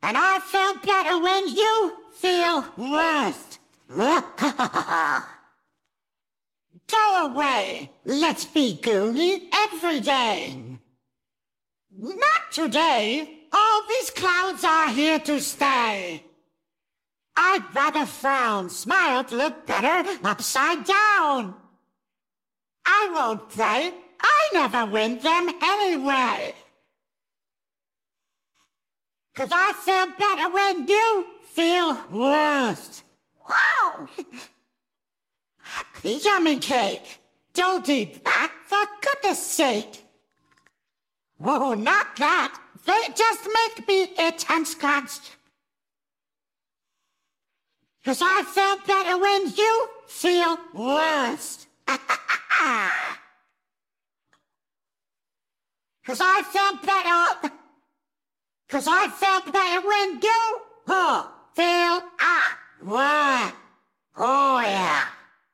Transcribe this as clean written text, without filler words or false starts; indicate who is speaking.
Speaker 1: And I feel better when you feel worse. Go away. Let's be goony every day. Not today. All these clouds are here to stay. I'd rather frown, smile to look better upside down. I won't play. I never win them anyway. 'Cause I feel better when you feel worse. Wow! Yummy cake. Don't eat that, for goodness sake. Whoa, not that. They just make me itch and scratch. 'Cause I feel better when you feel worse. 'Cause I feel better. 'Cause I feel better when you feel worse.